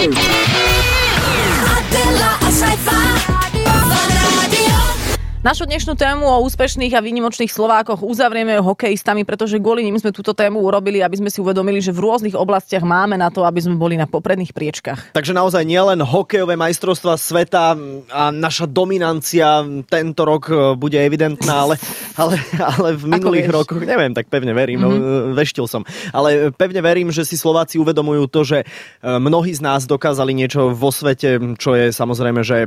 Našu dnešnú tému o úspešných a výnimočných Slovákoch uzavrieme hokejistami, pretože kvôli nim sme túto tému urobili, aby sme si uvedomili, že v rôznych oblastiach máme na to, aby sme boli na popredných priečkach. Takže naozaj nielen hokejové majstrovstvá sveta a naša dominancia tento rok bude evidentná, ale v minulých rokoch, neviem, tak pevne verím, veštil som. Ale pevne verím, že si Slováci uvedomujú to, že mnohí z nás dokázali niečo vo svete, čo je samozrejme, že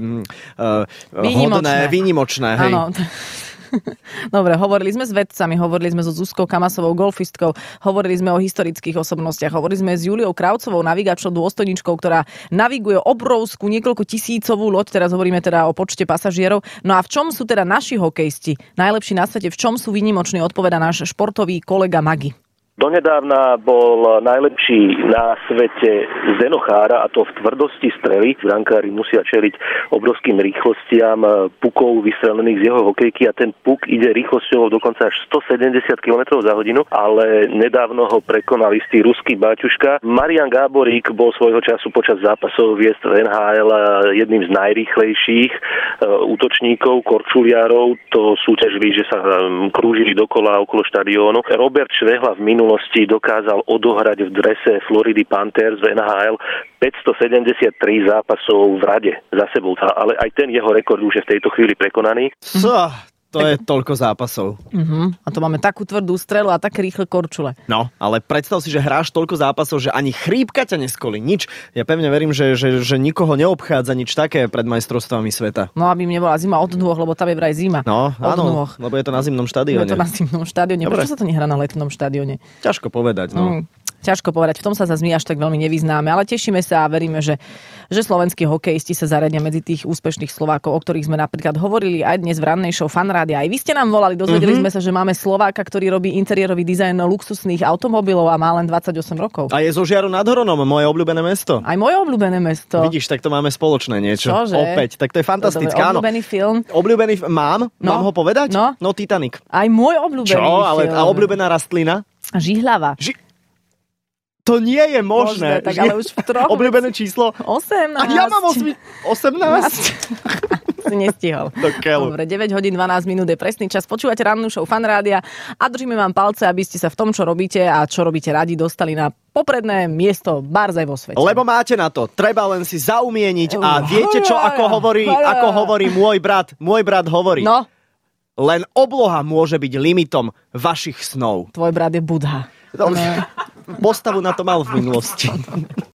výnimočné. Áno. Dobre, hovorili sme s vedcami, hovorili sme so Zuzkou Kamasovou, golfistkou, hovorili sme o historických osobnostiach, hovorili sme s Juliou Kraucovou, navigačnou dôstojničkou, ktorá naviguje obrovskú niekoľko tisícovú loď, teraz hovoríme teda o počte pasažierov. No a v čom sú teda naši hokejisti najlepší na svete, v čom sú výnimoční, odpoveda náš športový kolega Magi. Donedávna bol najlepší na svete Zdeno Chára, a to v tvrdosti strely. Brankári musia čeliť obrovským rýchlostiam pukov vystrelených z jeho hokejky a ten puk ide rýchlosťou dokonca až 170 km za hodinu, ale nedávno ho prekonal istý ruský baťuška. Marian Gáborík bol svojho času počas zápasov hviezd v NHL jedným z najrýchlejších útočníkov, korčuliarov. To súťažili, že sa krúžili dokola okolo štadiónu. Robert Švehla v minulosti dokázal odohrať v drese Floridy Panthers v NHL 573 zápasov v rade za sebou. Ale aj ten jeho rekord už je v tejto chvíli prekonaný. To je toľko zápasov. A to máme takú tvrdú strelu a také rýchle korčule. No, ale predstav si, že hráš toľko zápasov, že ani chrípka ťa neskolí. Nič. Ja pevne verím, že nikoho neobchádza nič také pred majstrovstvami sveta. No, aby im nebola zima od nôh, lebo tam je vraj zima. No, áno, lebo je to na zimnom štadióne. Prečo sa to nehrá na letnom štadióne? Ťažko povedať, no. Ťažko povedať, v tom sa zase my až tak veľmi nevyznáme, ale tešíme sa a veríme, že slovenskí hokejisti sa zaradia medzi tých úspešných Slovákov, o ktorých sme napríklad hovorili aj dnes v rannej show Fan Rádia. Aj vy ste nám volali, dozvedeli sme sa, že máme Slováka, ktorý robí interiérový dizajn luxusných automobilov a má len 28 rokov. A je zo Žiaru nad Hronom, moje obľúbené mesto. Aj moje obľúbené mesto. Vidíš, tak to máme spoločné niečo. Čože? Opäť, tak to je fantastické. Obľúbený film. Mám ho povedať? No, Titanic. Aj môj obľúbený film. Ale a obľúbená rastlina? Žihlava. To nie je možné. Tak ale už v troch. Obľúbené číslo? 18. A ja mám 18? Si nestihol. Dobre, 9 hodín 12 minút je presný čas. Počúvate rannú show Fan Rádia a držíme vám palce, aby ste sa v tom, čo robíte a čo robíte radi, dostali na popredné miesto barzaj vo svete. Lebo máte na to. Treba len si zaumieniť a viete čo, ako hovorí môj brat. Môj brat hovorí. No? Len obloha môže byť limitom vašich snov. Tvoj brat je Budha. Postavu na to mal v minulosti.